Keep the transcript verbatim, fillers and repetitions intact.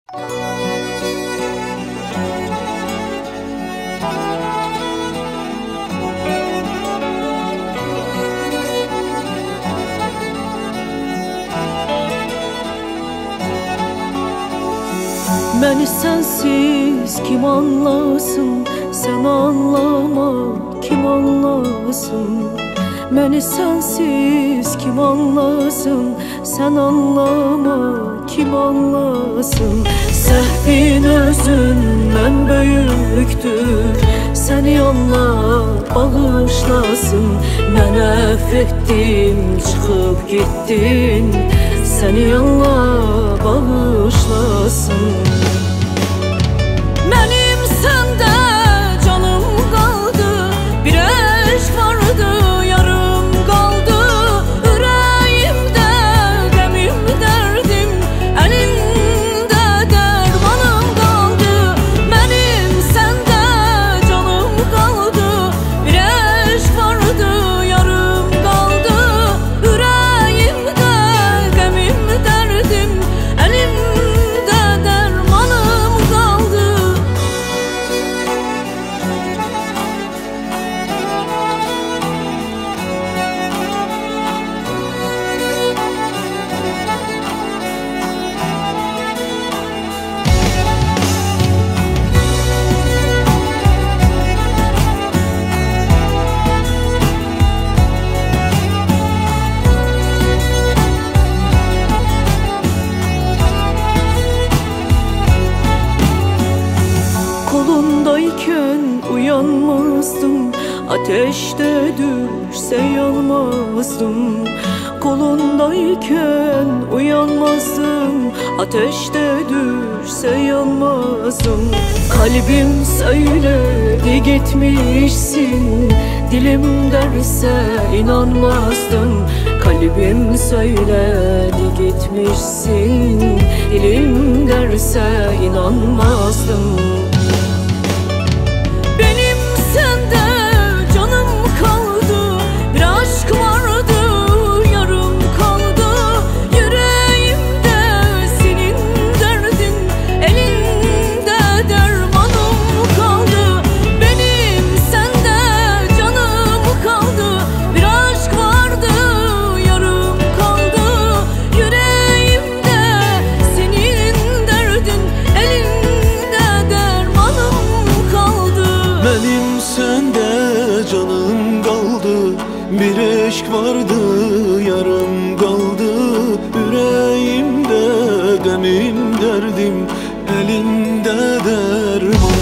Məni sensiz kim anlasın, sen anlama kim anlasın. Məni sensiz kim anlasın, sen anlama kim anlasın. Səhvin özündən böyükdür, səni Allah bağışlasın. Mən əff etdim, çıxıb getdin, səni Allah bağışlasın. Mənim səndə canım qaldı, bir eşq vardı yarım qaldı. Ürəyimdə qəmim dərdim, əlində dərmanım qaldı. Mənim səndə canım qaldı, bir eşq vardı yarım qaldı. Ürəyimdə qəmim dərdim, əlində dərmanım qaldı. Kolundayken uyanmazdım, ateşte düşse yanmazdım. Kolundayken uyanmazdım, ateşte düşse yanmazdım. Kalbim söyledi gitmişsin, dilim derse inanmazdım. Kalbim söyledi gitmişsin, dilim derse inanmazdım. Benim sende canım kaldı, bir eşk vardı yarım kaldı. Yüreğimde gemim derdim, elinde derman.